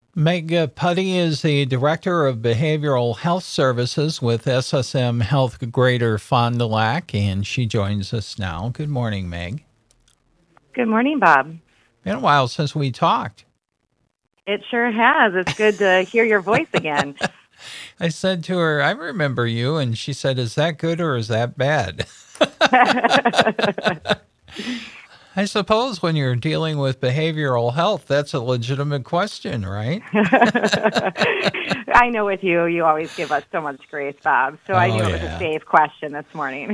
Meg Putty is the Director of Behavioral Health Services with SSM Health Greater Fond du Lac, and she joins us now. Good morning, Meg. Good morning, Bob. Been a while since we talked. It sure has. It's good to hear your voice again. I said to her, I remember you, and she said, is that good or is that bad? I suppose when you're dealing with behavioral health, that's a legitimate question, right? I know with you, you always give us so much grace, Bob. So I knew it was a safe question this morning.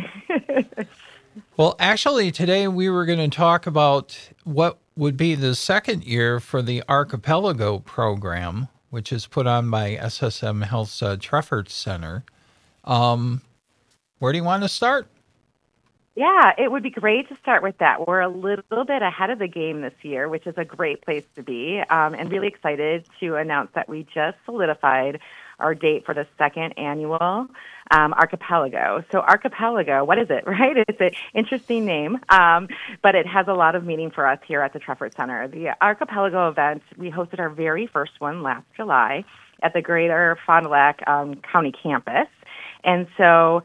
Well, actually, today we were going to talk about what would be the second year for the Archipelago program, which is put on by SSM Health's Trefort Center. Where do you want to start? Yeah, it would be great to start with that. We're a little bit ahead of the game this year, which is a great place to be, and really excited to announce that we just solidified our date for the second annual Archipelago. So Archipelago, what is it, right? It's an interesting name, but it has a lot of meaning for us here at the Trefort Center. The Archipelago event, we hosted our very first one last July at the Greater Fond du Lac County campus. And so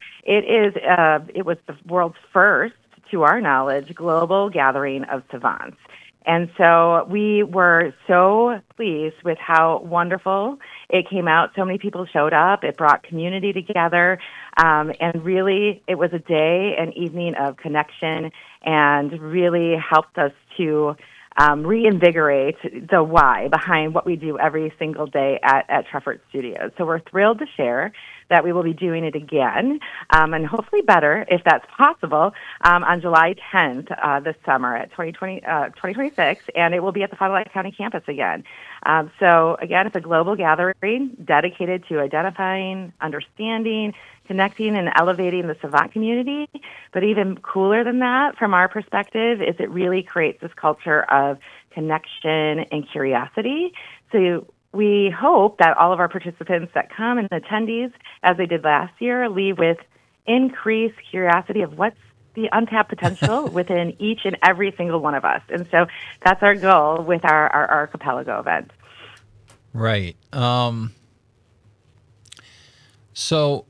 it was the world's first, to our knowledge, global gathering of savants. And so we were so pleased with how wonderful it came out. So many people showed up. It brought community together. And really, it was a day and evening of connection and really helped us to reinvigorate the why behind what we do every single day at Trefort Studios. So we're thrilled to share that we will be doing it again, and hopefully better, if that's possible, on July 10th this summer at 2026, and it will be at the Fond du Lac County campus again. So again, it's a global gathering dedicated to identifying, understanding, connecting, and elevating the savant community. But even cooler than that, from our perspective, is it really creates this culture of connection and curiosity. So we hope that all of our participants that come and attendees, as they did last year, leave with increased curiosity of what's the untapped potential within each and every single one of us. And so that's our goal with our Archipelago event. Right. So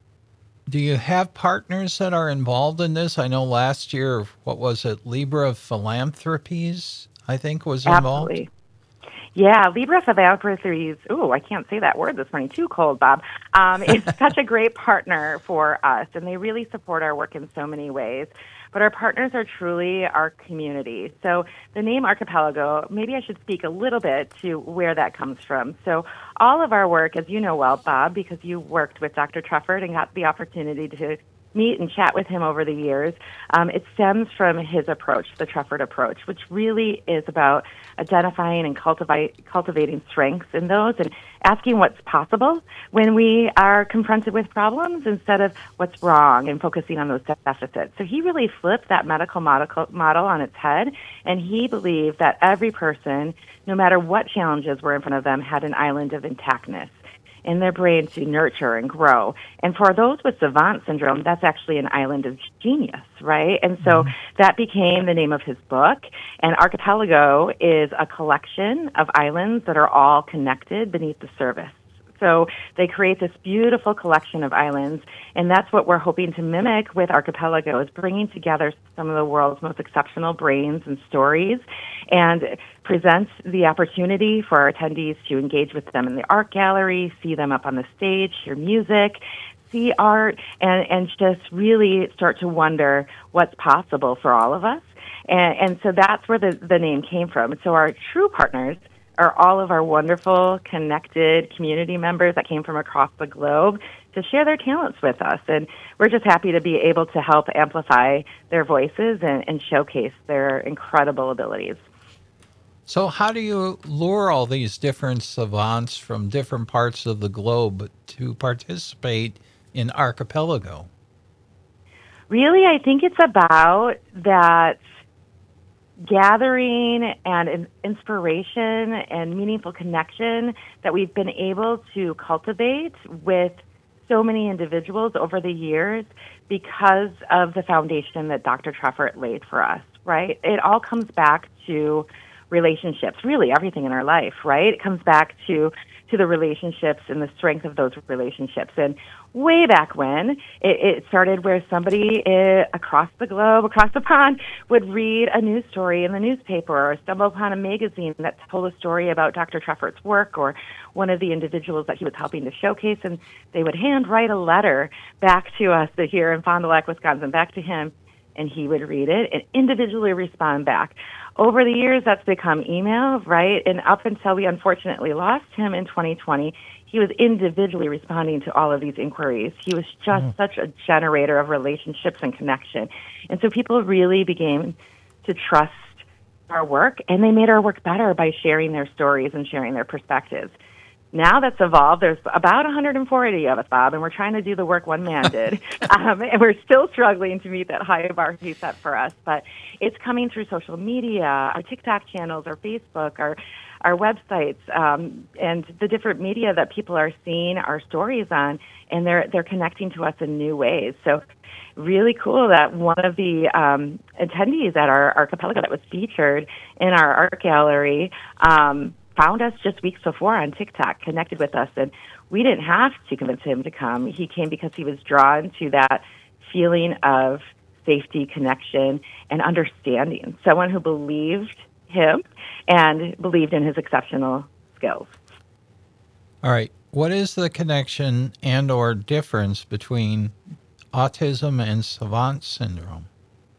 do you have partners that are involved in this? I know last year, what was it, Libra Philanthropies, I think, was involved? Absolutely. Yeah, Libra Philanthropies. Ooh, I can't say that word this morning. Too cold, Bob. It's such a great partner for us, and they really support our work in so many ways. But our partners are truly our community. So the name Archipelago, maybe I should speak a little bit to where that comes from. So all of our work, as you know well, Bob, because you worked with Dr. Trefort and got the opportunity to meet and chat with him over the years, it stems from his approach, the Trefort approach, which really is about identifying and cultivating strengths in those and asking what's possible when we are confronted with problems instead of what's wrong and focusing on those deficits. So he really flipped that medical model on its head, and he believed that every person, no matter what challenges were in front of them, had an island of intactness in their brain to nurture and grow. And for those with savant syndrome, that's actually an island of genius, right? And so that became the name of his book. And Archipelago is a collection of islands that are all connected beneath the surface. So they create this beautiful collection of islands, and that's what we're hoping to mimic with Archipelago, is bringing together some of the world's most exceptional brains and stories, and presents the opportunity for our attendees to engage with them in the art gallery, see them up on the stage, hear music, see art, and just really start to wonder what's possible for all of us. And so that's where the name came from. So our true partners are all of our wonderful, connected community members that came from across the globe to share their talents with us. And we're just happy to be able to help amplify their voices and showcase their incredible abilities. So how do you lure all these different savants from different parts of the globe to participate in Archipelago? Really, I think it's about that gathering and inspiration and meaningful connection that we've been able to cultivate with so many individuals over the years because of the foundation that Dr. Trefort laid for us, right? It all comes back to relationships, really everything in our life, right? It comes back to the relationships and the strength of those relationships. And way back when, it started where somebody across the globe, across the pond, would read a news story in the newspaper or stumble upon a magazine that told a story about Dr. Treffert's work or one of the individuals that he was helping to showcase, and they would handwrite a letter back to us here in Fond du Lac, Wisconsin, back to him, and he would read it and individually respond back. Over the years, that's become email, right? And up until we unfortunately lost him in 2020, he was individually responding to all of these inquiries. He was just such a generator of relationships and connection. And so people really began to trust our work, and they made our work better by sharing their stories and sharing their perspectives. Now that's evolved. There's about 140 of us, Bob, and we're trying to do the work one man did. And we're still struggling to meet that high bar he set for us. But it's coming through social media, our TikTok channels, our Facebook, our websites, and the different media that people are seeing our stories on, and they're connecting to us in new ways. So really cool that one of the attendees at our archipelago that was featured in our art gallery found us just weeks before on TikTok, connected with us, and we didn't have to convince him to come. He came because he was drawn to that feeling of safety, connection, and understanding. Someone who believed him and believed in his exceptional skills. All right. What is the connection and or difference between autism and savant syndrome?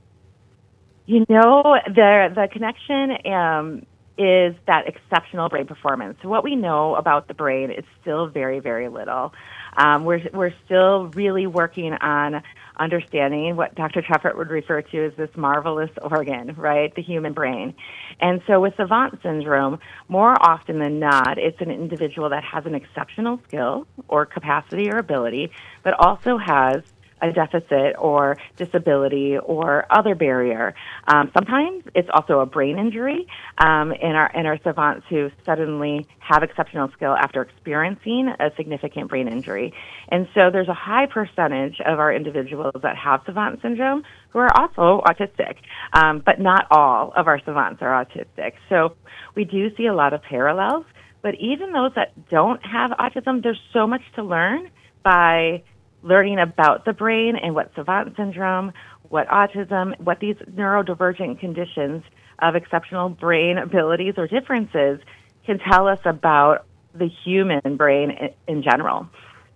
You know, the connection is that exceptional brain performance. So what we know about the brain is still very, very little. We're still really working on understanding what Dr. Treffert would refer to as this marvelous organ, right, the human brain. And so with savant syndrome, more often than not, it's an individual that has an exceptional skill or capacity or ability, but also has a deficit or disability or other barrier. Sometimes it's also a brain injury in our savants who suddenly have exceptional skill after experiencing a significant brain injury. And so there's a high percentage of our individuals that have savant syndrome who are also autistic, but not all of our savants are autistic. So we do see a lot of parallels, but even those that don't have autism, there's so much to learn by learning about the brain and what savant syndrome, what autism, what these neurodivergent conditions of exceptional brain abilities or differences can tell us about the human brain in general.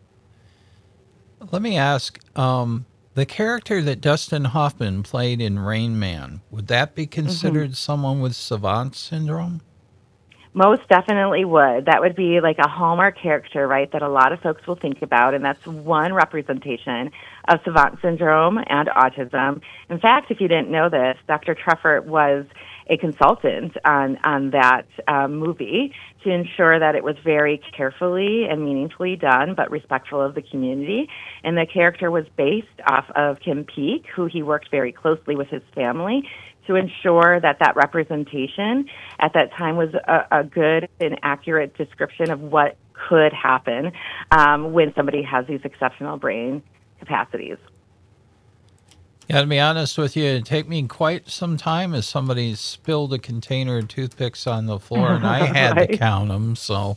Let me ask, the character that Dustin Hoffman played in Rain Man, would that be considered someone with savant syndrome? Most definitely would. That would be like a hallmark character, right, that a lot of folks will think about, and that's one representation of savant syndrome and autism. In fact, if you didn't know this, Dr. Treffert was a consultant on that movie to ensure that it was very carefully and meaningfully done, but respectful of the community. And the character was based off of Kim Peek, who he worked very closely with his family to ensure that that representation at that time was a good and accurate description of what could happen when somebody has these exceptional brain capacities. Yeah, to be honest with you, it'd take me quite some time as somebody spilled a container of toothpicks on the floor, and I had to count them, so...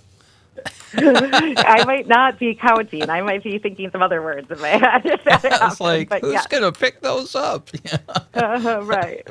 I might not be counting. I might be thinking some other words in my head. It's like, who's going to pick those up? Right.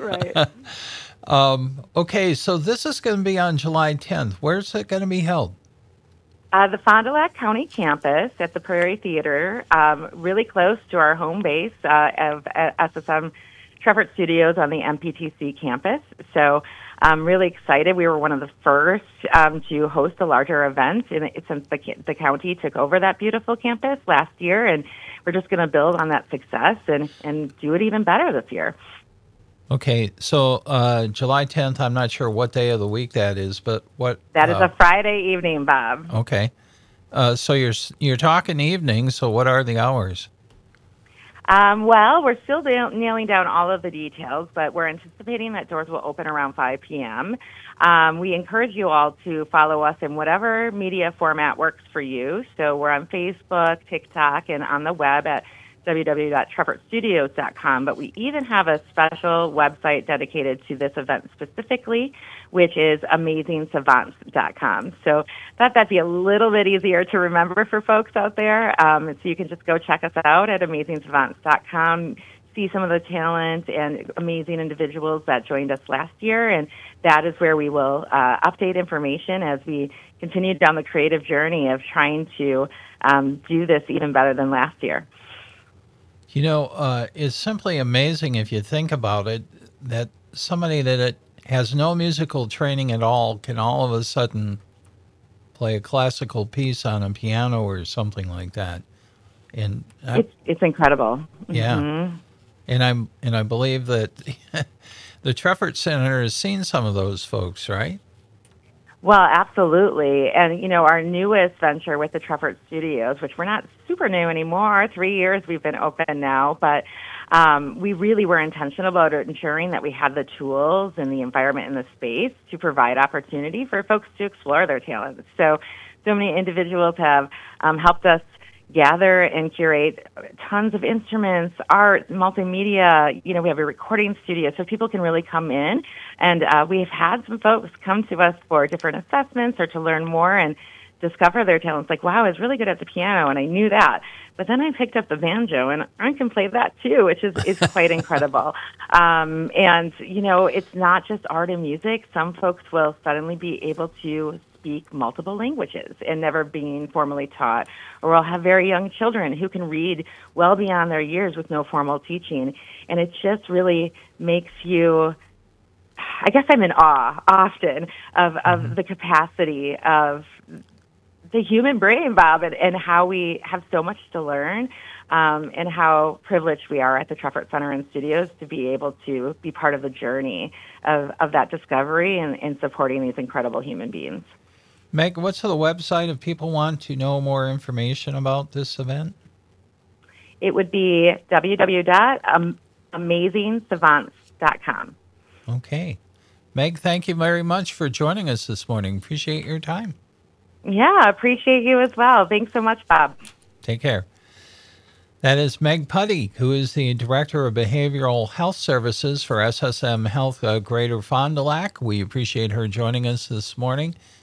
Okay, so this is going to be on July 10th. Where's it going to be held? The Fond du Lac County campus at the Prairie Theater, really close to our home base of SSM Treffert Studios on the MPTC campus. So I'm really excited. We were one of the first to host a larger event since the county took over that beautiful campus last year, and we're just going to build on that success and do it even better this year. Okay, so July 10th, I'm not sure what day of the week that is, but what... That is a Friday evening, Bob. Okay. So you're talking evening, so what are the hours? Well, we're still nailing down all of the details, but we're anticipating that doors will open around 5 p.m. We encourage you all to follow us in whatever media format works for you. So we're on Facebook, TikTok, and on the web at www.treffertstudios.com. But we even have a special website dedicated to this event specifically, which is AmazingSavants.com. So that'd be a little bit easier to remember for folks out there. So you can just go check us out at AmazingSavants.com, see some of the talent and amazing individuals that joined us last year, and that is where we will update information as we continue down the creative journey of trying to do this even better than last year. It's simply amazing if you think about it, that somebody that has no musical training at all can all of a sudden play a classical piece on a piano or something like that. And it's incredible. Yeah. Mm-hmm. And I believe that the Treffert Center has seen some of those folks, right? Well, absolutely. And, our newest venture with the Treffert Studios, which we're not super new anymore, 3 years we've been open now, but we really were intentional about ensuring that we had the tools and the environment and the space to provide opportunity for folks to explore their talents. So many individuals have helped us gather and curate tons of instruments, art, multimedia. We have a recording studio, so people can really come in. And we've had some folks come to us for different assessments or to learn more and discover their talents. Like, wow, I was really good at the piano, and I knew that. But then I picked up the banjo, and I can play that too, which is quite incredible. And, it's not just art and music. Some folks will suddenly be able to speak multiple languages and never being formally taught, or we'll have very young children who can read well beyond their years with no formal teaching. And it just really makes you, I guess I'm in awe often of the capacity of the human brain, Bob, and how we have so much to learn, and how privileged we are at the Treffert Center and Studios to be able to be part of the journey of that discovery and supporting these incredible human beings. Meg, what's the website if people want to know more information about this event? It would be www.AmazingSavants.com. Okay. Meg, thank you very much for joining us this morning. Appreciate your time. Yeah, appreciate you as well. Thanks so much, Bob. Take care. That is Meg Putty, who is the Director of Behavioral Health Services for SSM Health Greater Fond du Lac. We appreciate her joining us this morning.